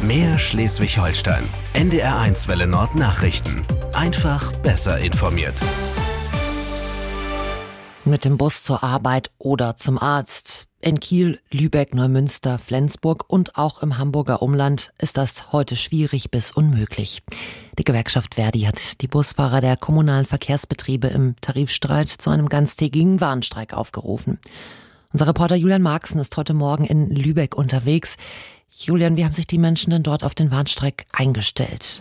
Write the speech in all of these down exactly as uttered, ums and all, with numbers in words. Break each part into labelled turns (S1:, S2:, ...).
S1: Mehr Schleswig-Holstein. N D R eins Welle Nord Nachrichten. Einfach besser informiert.
S2: Mit dem Bus zur Arbeit oder zum Arzt. In Kiel, Lübeck, Neumünster, Flensburg und auch im Hamburger Umland ist das heute schwierig bis unmöglich. Die Gewerkschaft Verdi hat die Busfahrer der kommunalen Verkehrsbetriebe im Tarifstreit zu einem ganztägigen Warnstreik aufgerufen. Unser Reporter Julian Marxen ist heute Morgen in Lübeck unterwegs. Julian, wie haben sich die Menschen denn dort auf den Warnstreik eingestellt?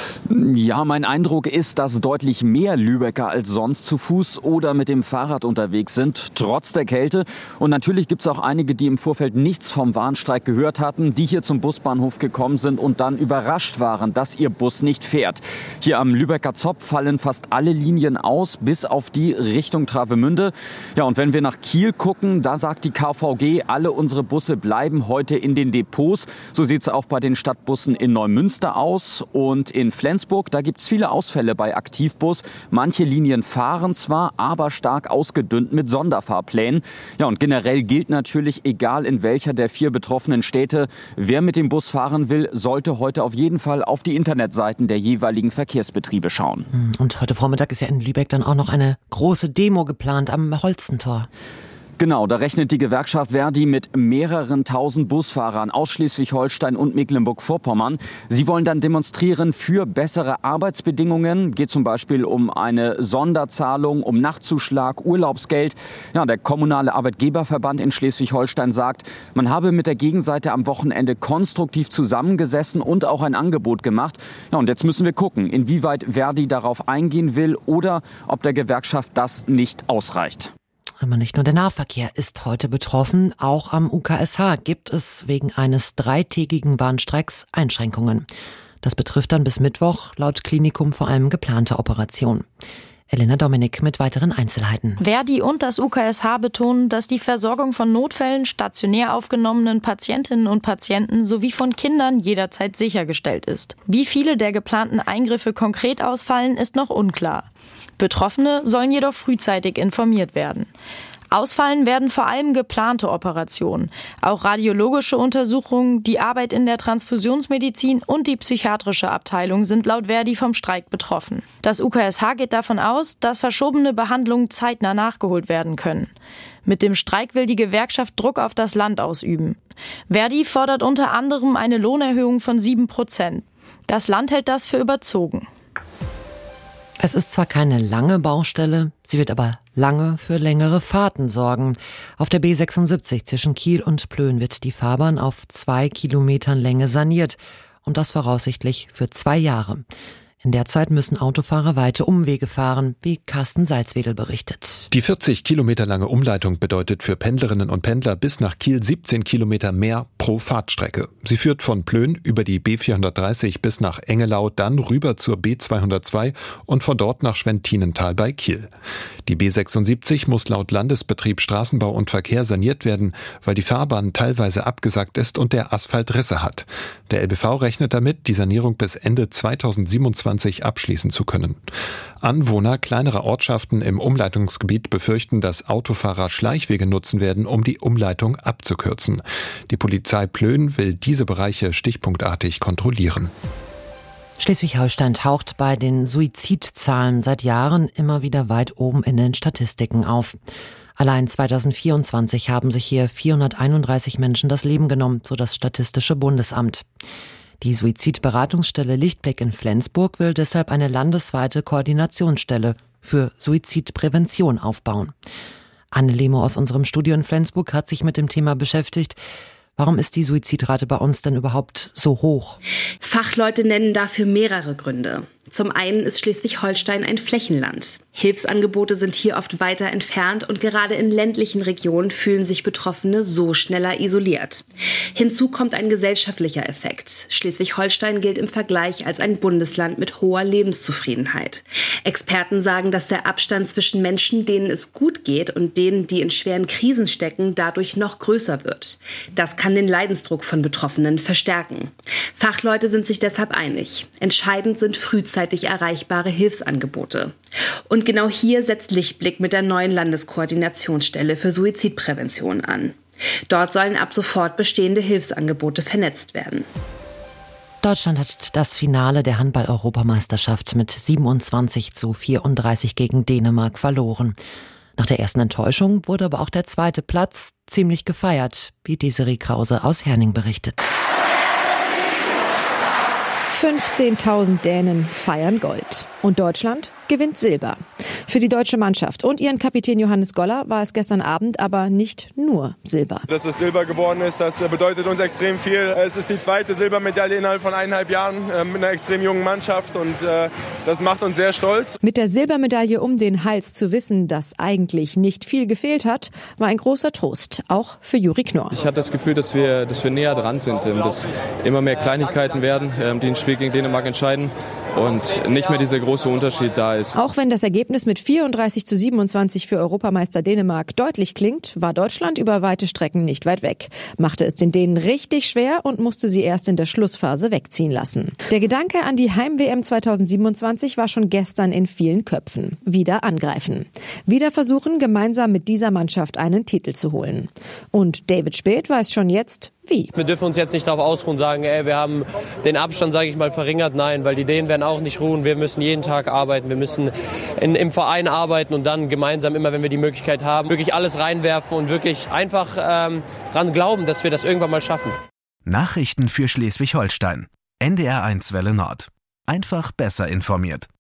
S3: Ja, mein Eindruck ist, dass deutlich mehr Lübecker als sonst zu Fuß oder mit dem Fahrrad unterwegs sind, trotz der Kälte. Und natürlich gibt es auch einige, die im Vorfeld nichts vom Warnstreik gehört hatten, die hier zum Busbahnhof gekommen sind und dann überrascht waren, dass ihr Bus nicht fährt. Hier am Lübecker Zopf fallen fast alle Linien aus, bis auf die Richtung Travemünde. Ja, und wenn wir nach Kiel gucken, da sagt die K V G, alle unsere Busse bleiben heute in den Depots. So sieht es auch bei den Stadtbussen in Neumünster aus und in Flensburg. Da gibt es viele Ausfälle bei Aktivbus. Manche Linien fahren zwar, aber stark ausgedünnt mit Sonderfahrplänen. Ja, und generell gilt natürlich, egal in welcher der vier betroffenen Städte, wer mit dem Bus fahren will, sollte heute auf jeden Fall auf die Internetseiten der jeweiligen Verkehrsbetriebe schauen.
S2: Und heute Vormittag ist ja in Lübeck dann auch noch eine große Demo geplant am Holstentor.
S3: Genau, da rechnet die Gewerkschaft Verdi mit mehreren tausend Busfahrern aus Schleswig-Holstein und Mecklenburg-Vorpommern. Sie wollen dann demonstrieren für bessere Arbeitsbedingungen. Geht zum Beispiel um eine Sonderzahlung, um Nachtzuschlag, Urlaubsgeld. Ja, der kommunale Arbeitgeberverband in Schleswig-Holstein sagt, man habe mit der Gegenseite am Wochenende konstruktiv zusammengesessen und auch ein Angebot gemacht. Ja, und jetzt müssen wir gucken, inwieweit Verdi darauf eingehen will oder ob der Gewerkschaft das nicht ausreicht.
S2: Aber nicht nur der Nahverkehr ist heute betroffen, auch am U K S H gibt es wegen eines dreitägigen Warnstreiks Einschränkungen. Das betrifft dann bis Mittwoch laut Klinikum vor allem geplante Operationen. Elena Dominik mit weiteren Einzelheiten.
S4: Verdi und das U K S H betonen, dass die Versorgung von Notfällen, stationär aufgenommenen Patientinnen und Patienten sowie von Kindern jederzeit sichergestellt ist. Wie viele der geplanten Eingriffe konkret ausfallen, ist noch unklar. Betroffene sollen jedoch frühzeitig informiert werden. Ausfallen werden vor allem geplante Operationen. Auch radiologische Untersuchungen, die Arbeit in der Transfusionsmedizin und die psychiatrische Abteilung sind laut Verdi vom Streik betroffen. Das U K S H geht davon aus, dass verschobene Behandlungen zeitnah nachgeholt werden können. Mit dem Streik will die Gewerkschaft Druck auf das Land ausüben. Verdi fordert unter anderem eine Lohnerhöhung von sieben Prozent. Das Land hält das für überzogen.
S2: Es ist zwar keine lange Baustelle, sie wird aber lange für längere Fahrten sorgen. Auf der B sechsundsiebzig zwischen Kiel und Plön wird die Fahrbahn auf zwei Kilometern Länge saniert und das voraussichtlich für zwei Jahre. In der Zeit müssen Autofahrer weite Umwege fahren, wie Carsten Salzwedel berichtet.
S5: Die vierzig Kilometer lange Umleitung bedeutet für Pendlerinnen und Pendler bis nach Kiel siebzehn Kilometer mehr pro Fahrtstrecke. Sie führt von Plön über die B vierhundertdreißig bis nach Engelau, dann rüber zur B zweihundertzwei und von dort nach Schwentinental bei Kiel. Die B sechsundsiebzig muss laut Landesbetrieb Straßenbau und Verkehr saniert werden, weil die Fahrbahn teilweise abgesackt ist und der Asphalt Risse hat. Der L B V rechnet damit, die Sanierung bis Ende zweitausendsiebenundzwanzig abschließen zu können. Anwohner kleinerer Ortschaften im Umleitungsgebiet befürchten, dass Autofahrer Schleichwege nutzen werden, um die Umleitung abzukürzen. Die Polizei Plön will diese Bereiche stichpunktartig kontrollieren.
S2: Schleswig-Holstein taucht bei den Suizidzahlen seit Jahren immer wieder weit oben in den Statistiken auf. Allein zweitausendvierundzwanzig haben sich hier vierhunderteinunddreißig Menschen das Leben genommen, so das Statistische Bundesamt. Die Suizidberatungsstelle Lichtblick in Flensburg will deshalb eine landesweite Koordinationsstelle für Suizidprävention aufbauen. Anne Lehmo aus unserem Studio in Flensburg hat sich mit dem Thema beschäftigt. Warum ist die Suizidrate bei uns denn überhaupt so hoch?
S6: Fachleute nennen dafür mehrere Gründe. Zum einen ist Schleswig-Holstein ein Flächenland. Hilfsangebote sind hier oft weiter entfernt und gerade in ländlichen Regionen fühlen sich Betroffene so schneller isoliert. Hinzu kommt ein gesellschaftlicher Effekt. Schleswig-Holstein gilt im Vergleich als ein Bundesland mit hoher Lebenszufriedenheit. Experten sagen, dass der Abstand zwischen Menschen, denen es gut geht und denen, die in schweren Krisen stecken, dadurch noch größer wird. Das kann den Leidensdruck von Betroffenen verstärken. Fachleute sind sich deshalb einig. Entscheidend sind frühzeitig erreichbare Hilfsangebote. Und genau hier setzt Lichtblick mit der neuen Landeskoordinationsstelle für Suizidprävention an. Dort sollen ab sofort bestehende Hilfsangebote vernetzt werden.
S2: Deutschland hat das Finale der Handball-Europameisterschaft mit siebenundzwanzig zu vierunddreißig gegen Dänemark verloren. Nach der ersten Enttäuschung wurde aber auch der zweite Platz ziemlich gefeiert, wie Desiree Krause aus Herning berichtet.
S7: fünfzehntausend Dänen feiern Gold. Und Deutschland gewinnt Silber. Für die deutsche Mannschaft und ihren Kapitän Johannes Goller war es gestern Abend aber nicht nur Silber.
S8: Dass es Silber geworden ist, das bedeutet uns extrem viel. Es ist die zweite Silbermedaille innerhalb von eineinhalb Jahren mit einer extrem jungen Mannschaft und das macht uns sehr stolz.
S7: Mit der Silbermedaille um den Hals zu wissen, dass eigentlich nicht viel gefehlt hat, war ein großer Trost, auch für Juri Knorr.
S9: Ich hatte das Gefühl, dass wir, dass wir näher dran sind, dass immer mehr Kleinigkeiten werden, die ein Spiel gegen Dänemark entscheiden und nicht mehr dieser große Unterschied da ist.
S7: Auch wenn das Ergebnis mit vierunddreißig zu siebenundzwanzig für Europameister Dänemark deutlich klingt, war Deutschland über weite Strecken nicht weit weg, machte es den Dänen richtig schwer und musste sie erst in der Schlussphase wegziehen lassen. Der Gedanke an die Heim-W M zweitausendsiebenundzwanzig war schon gestern in vielen Köpfen. Wieder angreifen. Wieder versuchen, gemeinsam mit dieser Mannschaft einen Titel zu holen. Und David Späth weiß schon jetzt, wie.
S10: Wir dürfen uns jetzt nicht darauf ausruhen und sagen, ey, wir haben den Abstand, sage ich mal, verringert. Nein, weil die Dänen werden auch nicht ruhen. Wir müssen jeden Tag arbeiten. Wir müssen in, im Verein arbeiten und dann gemeinsam, immer wenn wir die Möglichkeit haben, wirklich alles reinwerfen und wirklich einfach ähm, dran glauben, dass wir das irgendwann mal schaffen.
S1: Nachrichten für Schleswig-Holstein. N D R eins Welle Nord. Einfach besser informiert.